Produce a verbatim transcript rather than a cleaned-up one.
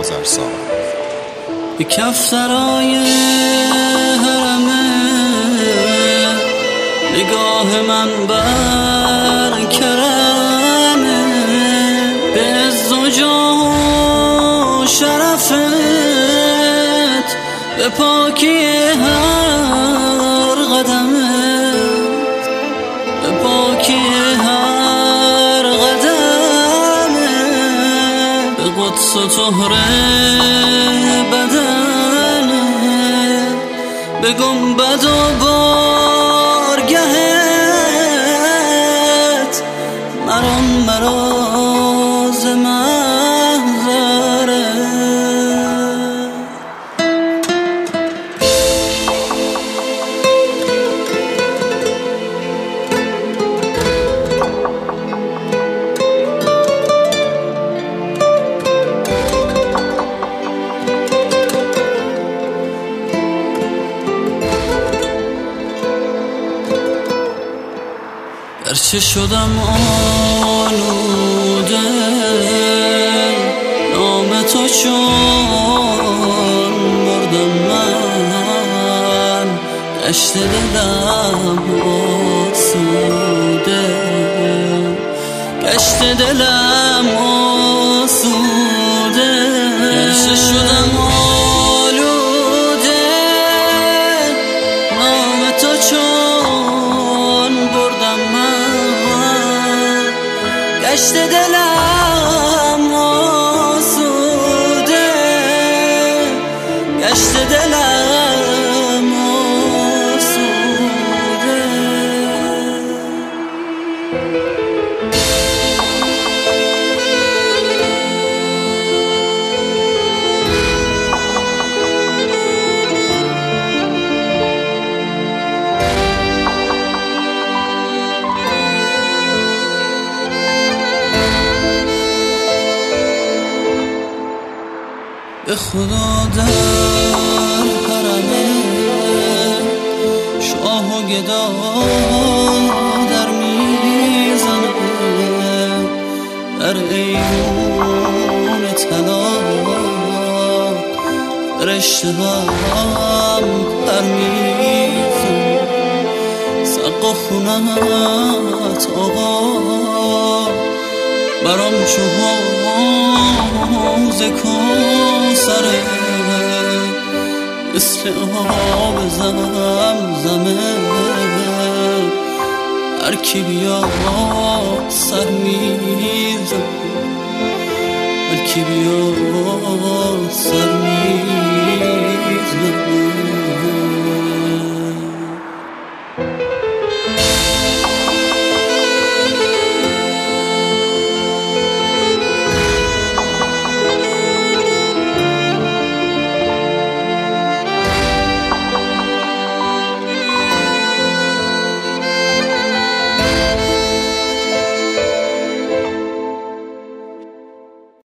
آذرسان. به کفترای حرمه نگاه من بر کرمه، به عز و جاه و شرفت، به پاکی هر قدمت، به پاکی هر قدمت، به قدس و طهر بدنت، به گنبد و بارگهت، مرام مراز محضره. گرچه شدم آلوده نام تو چون بردم من، گشت دلم آسوده، گشت دلم آسوده. گرچه شدم آلوده نام تو چون بردم من، گشت دلم آسوده، گشت دلم آسوده. به خدا در حرمه شاه و گدا در میزنه، در ایوان طلا رشته هم در میزنه، سقف و خونت آقا برام چو حوض کوثره، مثل آب زمزمه، هر کی بیا سر میزنه، هر کی بیا سر میزنه.